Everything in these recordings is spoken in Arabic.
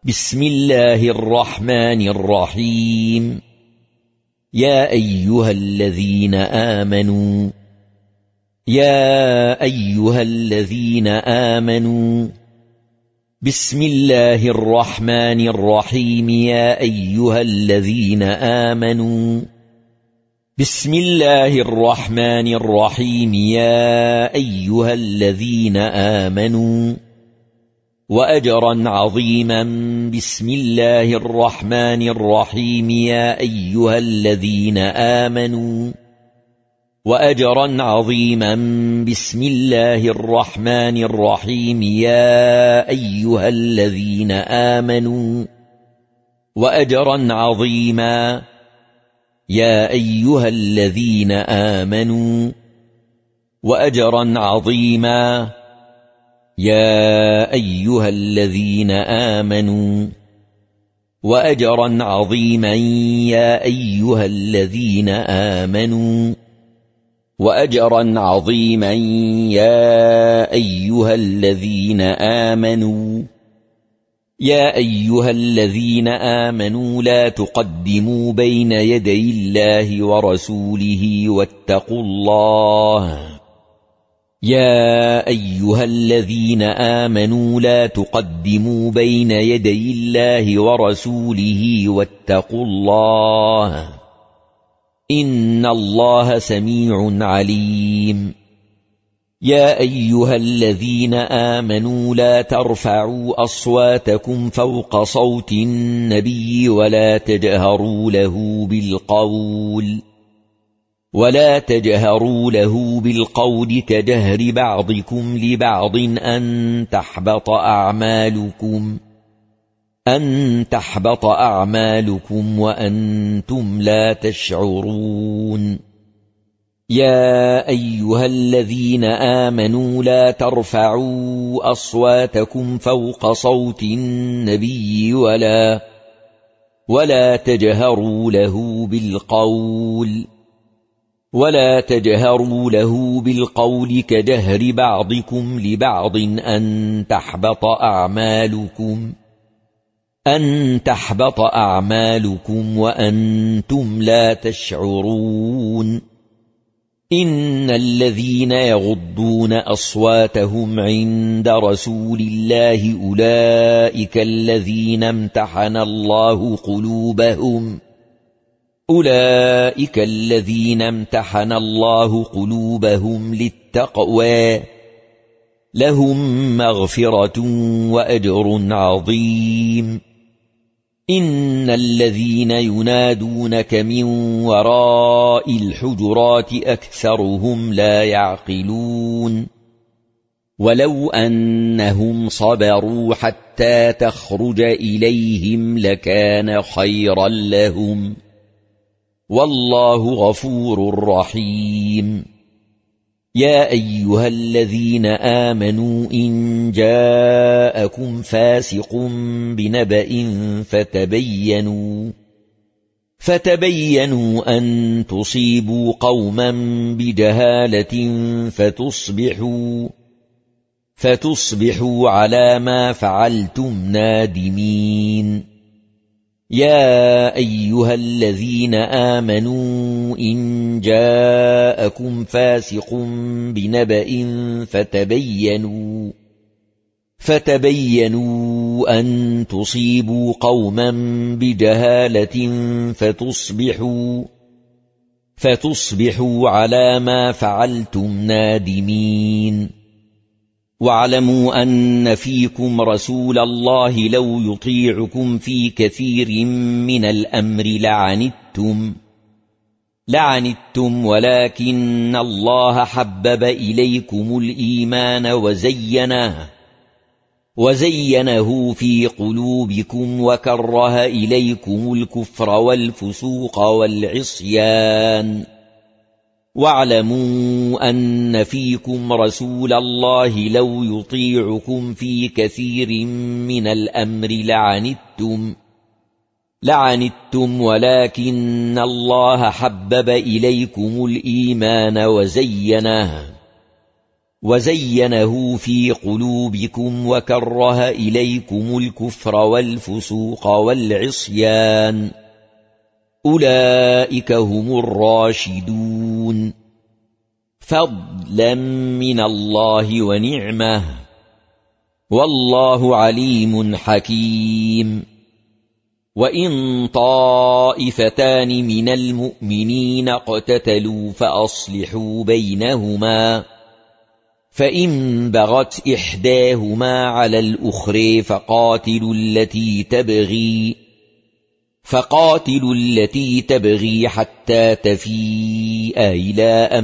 بسم الله الرحمن الرحيم. يا أيها الذين آمنوا بسم الله الرحمن الرحيم. يا أيها الذين آمنوا بسم الله الرحمن الرحيم. يا أيها الذين آمنوا وأجرا عظيما. بسم الله الرحمن الرحيم. يا أيها الذين آمنوا وأجرا عظيما. بسم الله الرحمن الرحيم. يا أيها الذين آمنوا وأجرا عظيما. يا أيها الذين آمنوا وأجرا عظيما. يا أيها الذين آمنوا وأجرا عظيما. يا أيها الذين آمنوا وأجرا عظيما. يا أيها الذين آمنوا لا تقدموا بين يدي الله ورسوله واتقوا الله. يا أيها الذين آمنوا لا تقدموا بين يدي الله ورسوله واتقوا الله. إن الله سميع عليم. يا أيها الذين آمنوا لا ترفعوا أصواتكم فوق صوت النبي ولا تجهروا له بالقول كجهر بعضكم لبعض أن تحبط أعمالكم وأنتم لا تشعرون. يا أيها الذين آمنوا لا ترفعوا أصواتكم فوق صوت النبي ولا تجهروا له بالقول كجهر بعضكم لبعض أن تحبط أعمالكم وأنتم لا تشعرون. إن الذين يغضون أصواتهم عند رسول الله أولئك الذين امتحن الله قلوبهم للتقوى لهم مغفرة وأجر عظيم. إن الذين ينادونك من وراء الحجرات أكثرهم لا يعقلون. ولو أنهم صبروا حتى تخرج إليهم لكان خيرا لهم والله غفور رحيم. يا أيها الذين آمنوا إن جاءكم فاسق بنبأ فتبينوا أن تصيبوا قوما بجهالة فتصبحوا على ما فعلتم نادمين. يا أيها الذين آمنوا إن جاءكم فاسق بنبأ فتبينوا أن تصيبوا قوما بجهالة فتصبحوا على ما فعلتم نادمين. واعلموا أن فيكم رسول الله لو يطيعكم في كثير من الأمر لعنتم ولكن الله حبب إليكم الإيمان وزينه في قلوبكم وكره إليكم الكفر والفسوق والعصيان. واعلموا أن فيكم رسول الله لو يطيعكم في كثير من الأمر لعنتم ولكن الله حبب إليكم الإيمان وزينه في قلوبكم وكره إليكم الكفر والفسوق والعصيان أولئك هم الراشدون فضلا من الله ونعمه والله عليم حكيم وإن طائفتان من المؤمنين اقتتلوا فأصلحوا بينهما فإن بغت إحداهما على الأخرى فقاتلوا التي تبغي حتى تفيء إلى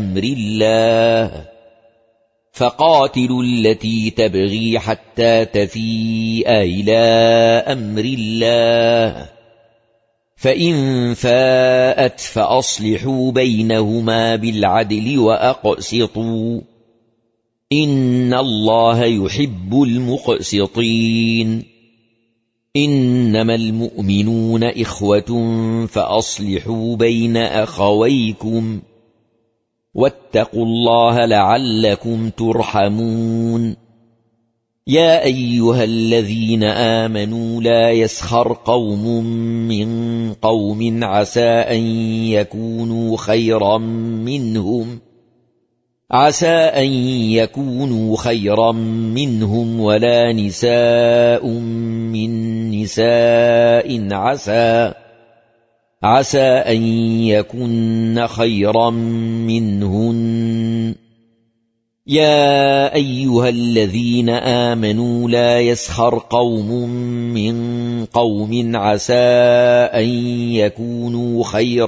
أمر الله فإن فاءت فأصلحوا بينهما بالعدل وأقسطوا إن الله يحب المقسطين إنما المؤمنون إخوة فأصلحوا بين أخويكم واتقوا الله لعلكم ترحمون يا أيها الذين آمنوا لا يسخر قوم من قوم عسى أن يكونوا خيرا منهم ولا نساء من نساء عسى أن يكن خيرا منهن يا أيها الذين آمنوا لا يسخر قوم من قوم عسى أن يكونوا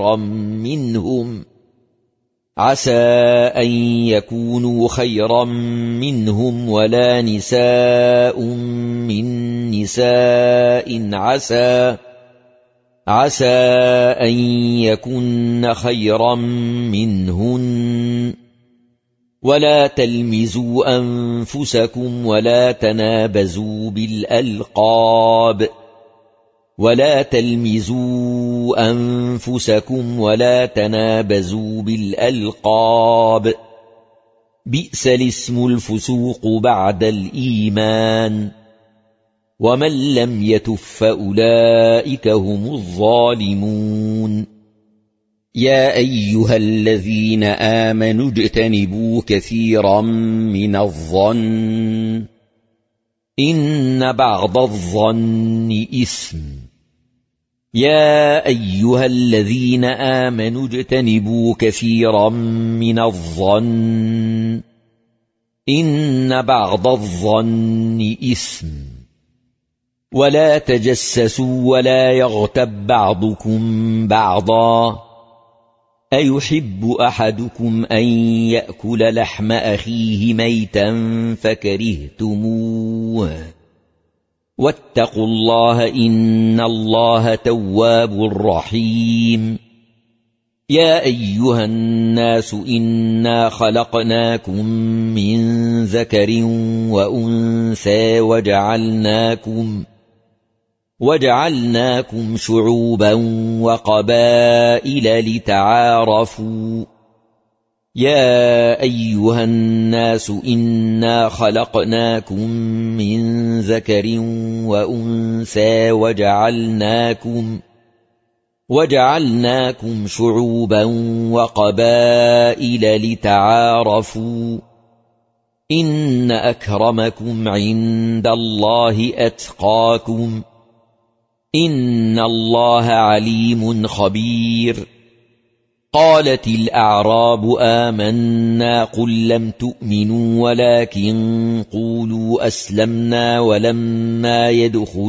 خيرا منهم ولا نساء من نساء عسى أن يكن خيرا منهن ولا تلمزوا أنفسكم ولا تنابزوا بالألقاب بئس الاسم الفسوق بعد الإيمان ومن لم يتب فأولئك هم الظالمون يا أيها الذين آمنوا اجتنبوا كثيرا من الظن إن بعض الظن إثم يا أيها الذين آمنوا اجتنبوا كثيرا من الظن إن بعض الظن إثم ولا تجسسوا ولا يغتب بعضكم بعضا أيحب أحدكم أن يأكل لحم أخيه ميتا فكرهتموه واتقوا الله إن الله تواب رحيم يا أيها الناس إنا خلقناكم من ذكر وأنثى وجعلناكم شعوبا وقبائل لتعارفوا يا أيها الناس إنا خلقناكم من ذكر وأنثى وجعلناكم شعوبا وقبائل لتعارفوا إن أكرمكم عند الله أتقاكم إن الله عليم خبير قالت الأعراب آمنا قل لم تؤمنوا ولكن قولوا أسلمنا ولما يدخل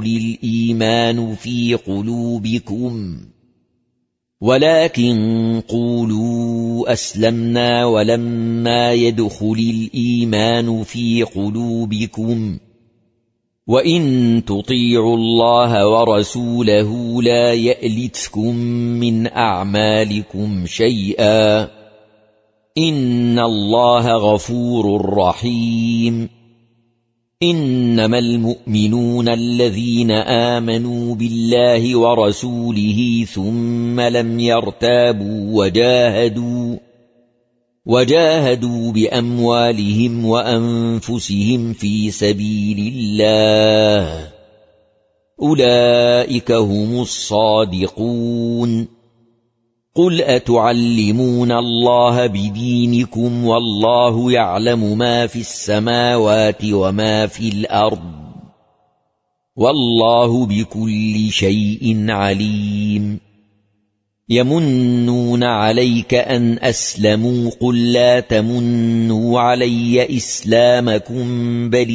الإيمان في قلوبكم وإن تطيعوا الله ورسوله لا يألتكم من أعمالكم شيئا إن الله غفور رحيم إنما المؤمنون الذين آمنوا بالله ورسوله ثم لم يرتابوا وجاهدوا بأموالهم وأنفسهم في سبيل الله أولئك هم الصادقون قل أتعلمون الله بدينكم والله يعلم ما في السماوات وما في الأرض والله بكل شيء عليم يمنون عليك أن أسلموا قل لا تمنوا علي إسلامكم بل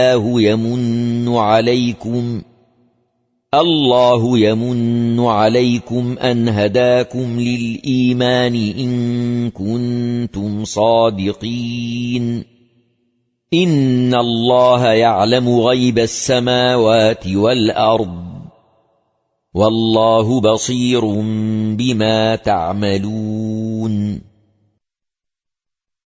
الله يمن عليكم أن هداكم للإيمان إن كنتم صادقين إن الله يعلم غيب السماوات والأرض والله بصير بما تعملون